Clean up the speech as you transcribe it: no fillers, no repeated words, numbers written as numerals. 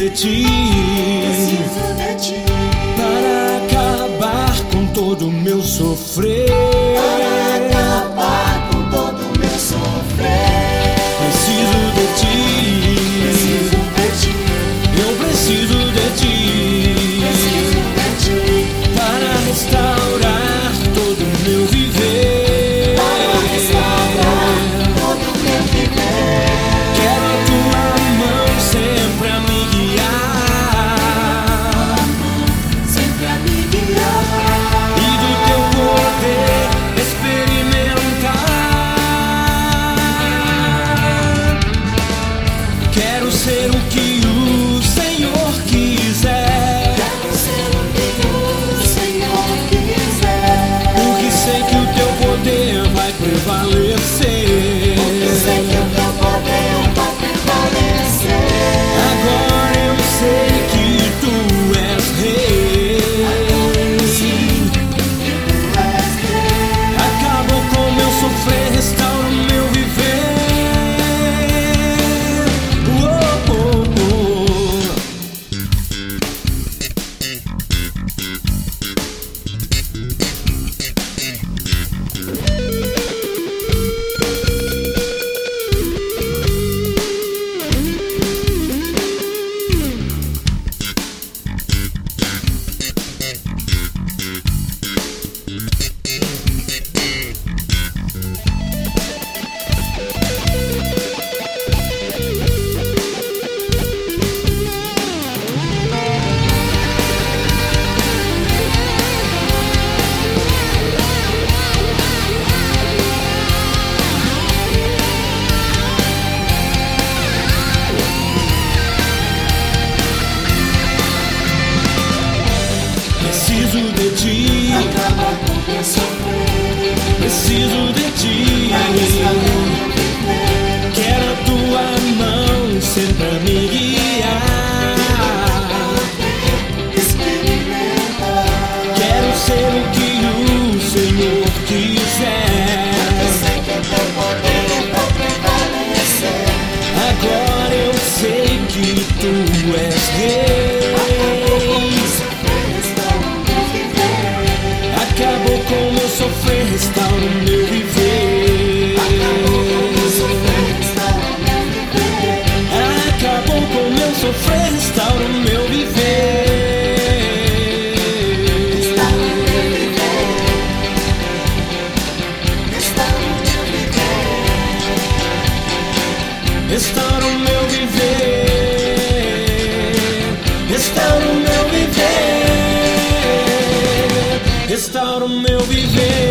de ti, para acabar com todo o meu sofrer. Preciso de ti, eu preciso de ti, para restaurar todo o meu viver. Quero a tua mão sempre a me guiar, e do teu poder experimentar. Quero ser o que o Senhor quiser, porque sei que o teu poder vai prevalecer. Agora eu sei que tu és rei. Acabou com meu sofrer, restaura o meu viver. Oh, oh, preciso de ti, preciso de ti. Quero a tua mão sempre a me guiar. Quero ser o que o Senhor quiser. Agora eu sei que tu és rei. Acabou com meu sofrer, restaura o meu viver. Acabou com meu sofrer, restaura o meu viver. Restaura o meu viver. Restaura o meu viver. Restaura o meu viver.